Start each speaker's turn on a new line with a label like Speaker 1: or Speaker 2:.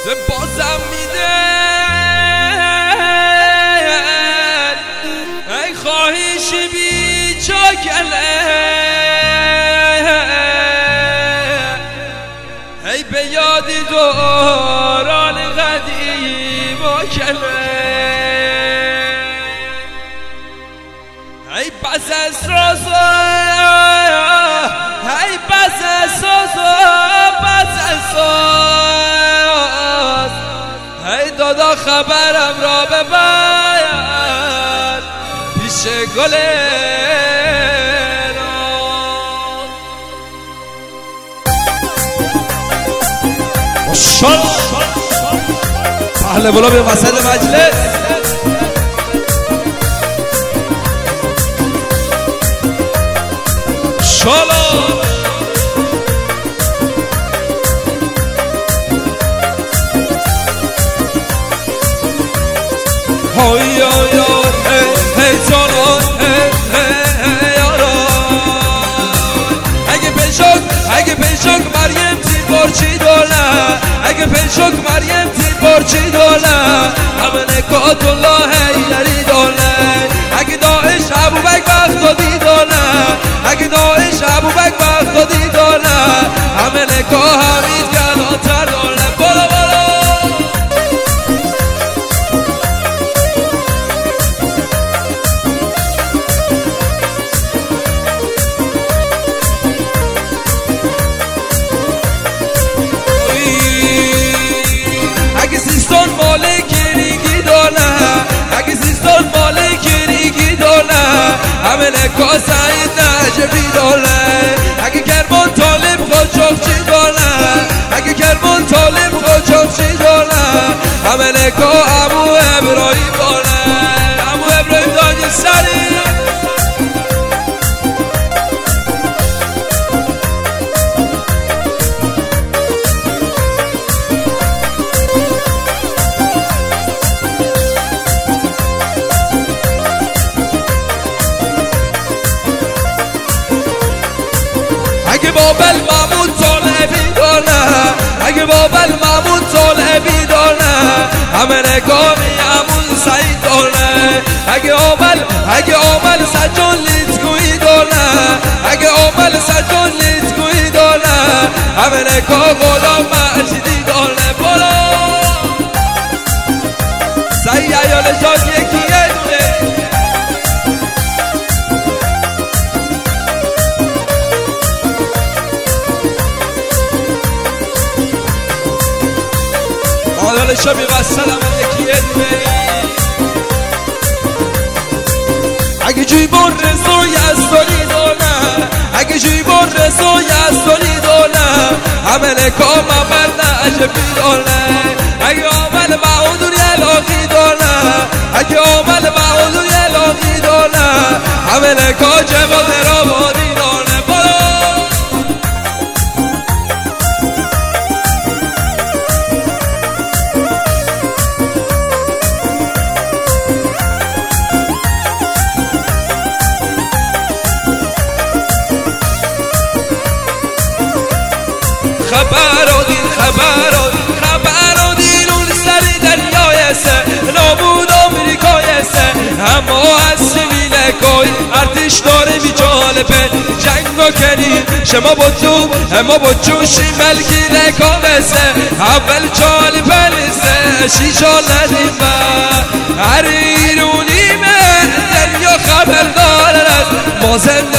Speaker 1: بازم میده ای خواهش بی چاکله ای به یادی دوران قدیم و کله ای بس از رازا ای بس از سازا بس از ساز ای دادا خبرم را ببر پیش گله اهل بالا به وسط مجلس شالا های یار هی جانان اگه پیشک مریم تیر بارچی دوله اگه پیشک مریم تیر بارچی دوله همه نکات الله هیدری دوله اگه داعش ابوبکر بغدادی دوله اگه داعش ابوبکر بغدادی دوله همه نکا حمید گلاتر دوله بالا بالا اگه سیستان مالکیری دوله اگه سیستان مالکیری دوله همه نکا سعید نجفی دوله اگه کرمان طالب خاچاقچی دوله اگه کرمان طالب خاچاقچی دوله همه نکا ابو ابراهیم دوله ابو ابراهیم داج سری اگه بابل محمود طالبی دانه اگه بابل محمود طالبی دانه همه نگامی همون سعید دانه اگه عامل سجان لیتگویی دانه اگه عامل سجان لیتگویی دانه همه نگاه غلام مجیدی دانه بالا سعید ایال جان یکیه دونه آدال شبی وسلم یکیه دونه اگه جیبون رسو یزدانی دانه اگه جیبون رسو یزدانی دانه همه نکا محمد نجفی دانه اگه عامل معودون یلاقی دانه اگه عامل معودون یلاقی دانه همه نکا جواد رابادی دانه بالا خبرادین اون سری دریای سه نابود آمریکای سه اما از سویل کوی ارتش داره بی جالبه جنگ و کنی شما بچو اما بچوشی ملکی رکامسه اول چال پلیسه شیشا ندیمه هر ایرونی من دریا خبردار از ما زنده